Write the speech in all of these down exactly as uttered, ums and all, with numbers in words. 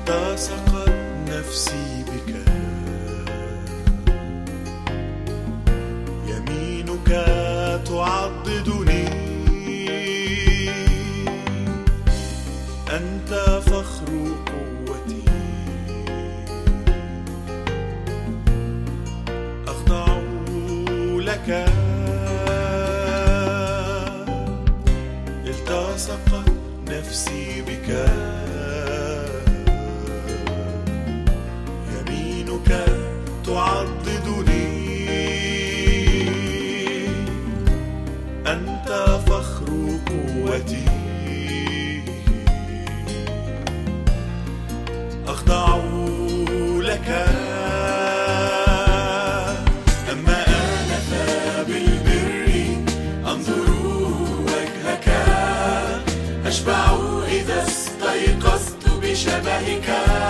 التصقت نفسي بك، يمينك تعضدني، أنت فخر قوتي، أخضع لك. التصقت نفسي بك، يمينك تعضدني، أنت فخر قوتي، أخضع لك. أما أنا فبالبر أنظر وجهك، أشبع إذا استيقظت بشبهك،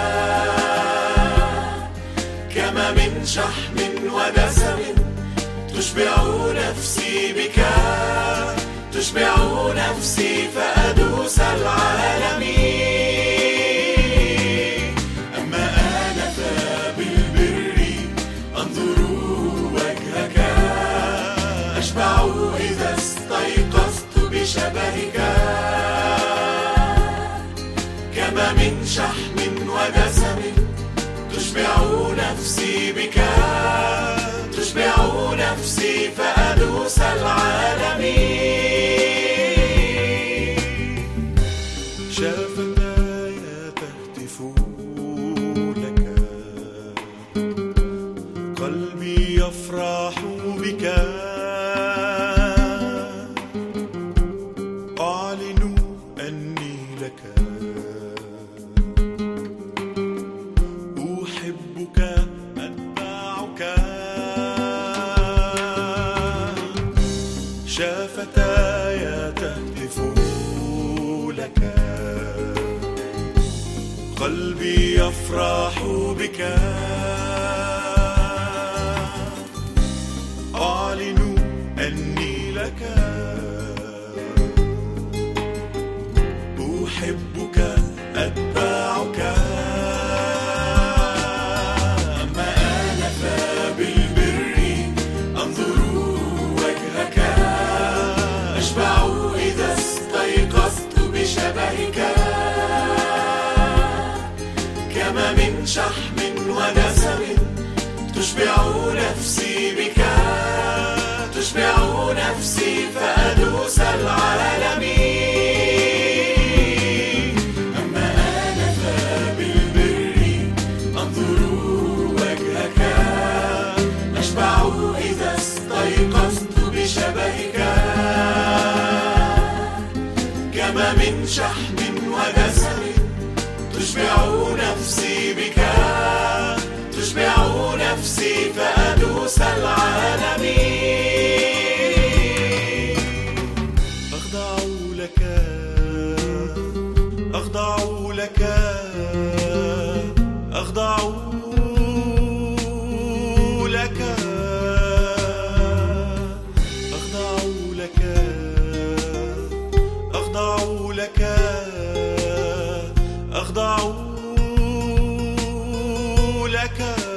كما من شحم ودسم تشبع نفسي بك، تشبع نفسي فأدوس العالم. أما أنا فبالبر أنظر وجهك، أشبع إذا استيقظت بشبهك، كما من شحم ودسم تشبع نفسي بك، تشبع نفسي فأدوس العالم. شفتاي تهتف لك، قلبي يفرح بك، أعلن أني لك، أحبك أتبعك. شفتاي تهتف لك، قلبي يفرح بك، أعلن أني لك، أحبك أتبعك. أما أنا فبالبر أنظر وجهك، أشبع إذا استيقظت بشبهك، كما من شحم ودسم تشبع نفسي بك، تشبع نفسي فأدوس العالم. أما أنا فبالبر أنظر وجهك، أشبع إذا استيقظت بشبهك، كما من شحم ودسم تشبع نفسي بك، تشبع نفسي فأدوس العالم. أخضع لك، أخضع لك، أخضع لك، أخضع لك، أخضع لك، أخضع لك.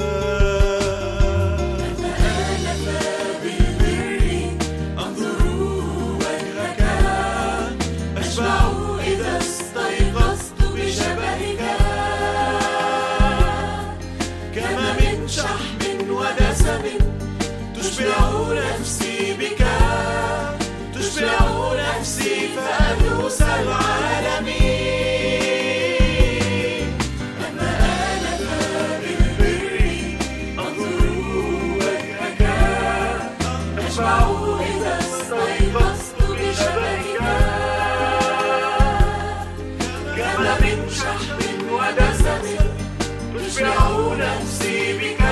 تشبع نفسي بك، تشبع نفسي فأدوس العالم. أما أنا فبالبر أنظر وجهك، أشبع إذا استيقظت بشبهك، كما من شحم ودسم تشبع نفسي بك،